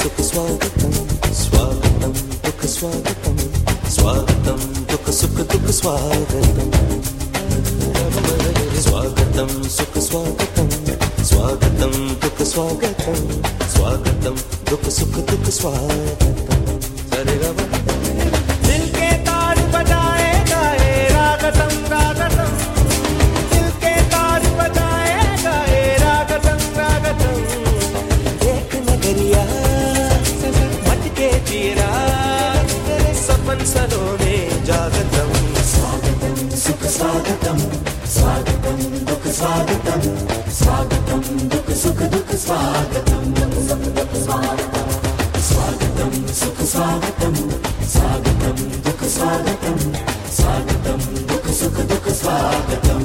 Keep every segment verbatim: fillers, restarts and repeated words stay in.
सुख स्वागतम स्वागतम दुख स्वागतम स्वागतम दुख सुख दुख स्वागतम स्वागतम सुख स्वागतम स्वागतम दुख स्वागतम स्वागतम दुख सुख दुख स्वागतम। सरे ग दिल के तार बजाए गाए रागतम रागतम, दिल के तार बजाए गाए रागतम रागतम। एक नगरिया मटके चीरा सपन सलोने जागतम। स्वागतम सुख स्वागतम स्वागतम दुख स्वागतम स्वागतम दुख सुख दुख स्वागतम स्वागतम सुख स्वागतम स्वागतम दुख स्वागतम स्वागतम दुख सुख दुख स्वागतम।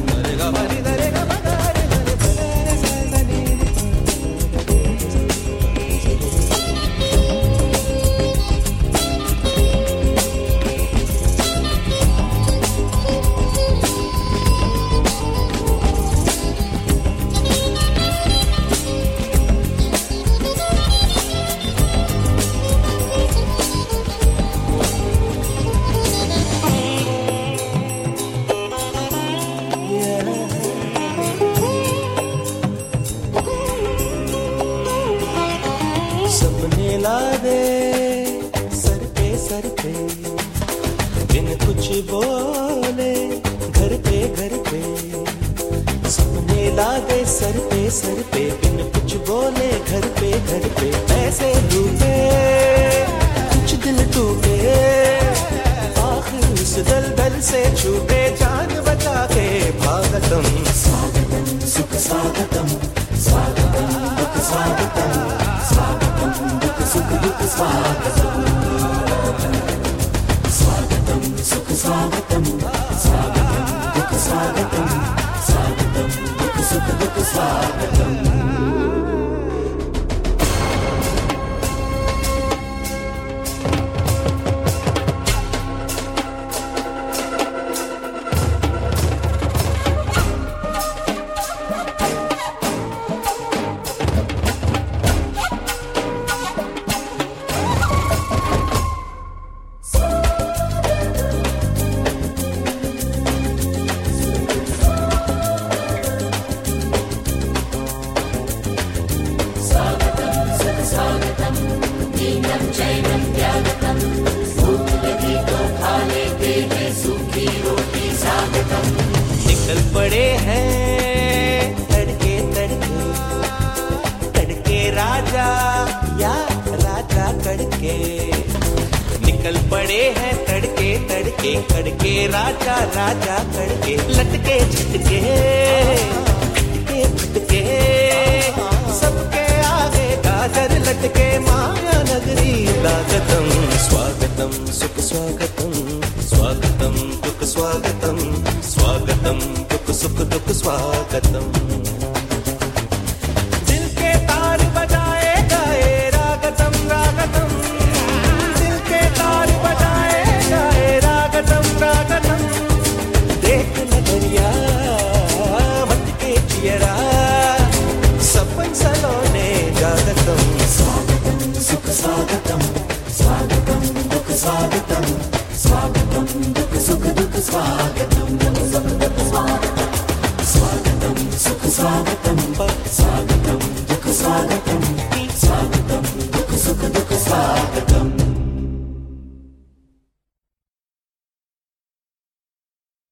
सपने ला दे सर पे सर पे बिन कुछ बोले घर पे घर पे। सपने ला दे सर पे सर पे बिन कुछ बोले घर पे घर पे। ऐसे लूटे कुछ दिल टूटे आखिर उस दलदल से छूटे जान बचा के भागतम। स्वागतम सुख स्वागतम स्वागतम दुख स्वागतम स्वागतम दुख सुख दुख स्वागतम। स्वागतम सुख स्वागतम स्वागतम दुख स्वागतम स्वागतम दुख सुख दुख स्वागतम। निकल पड़े हैं तड़के तड़के तड़के राजा या राजा कड़के। निकल पड़े हैं तड़के तड़के तड़के राजा राजा कड़के। लटके झटके फटके फटके सबके आगे गाजर लटके माया नगरी लागतम। स्वागतम सुख स्वागतम स्वागतम दुख स्वागतम स्वागतम दुख सुख दुख स्वागतम। दिल के तार बजाए गाए रागतम रागतम, दिल के तार बजाए गाए रागतम रागतम। देख नगरिया मटके चियरा सपन सलोने जागतम। स्वागतम सुख स्वागतम स्वागतम दुख स्वागतम स्वागतम दुख सुख दुख स्वागतम स्वागतम सुख स्वागतम स्वागतम दुख स्वागतम।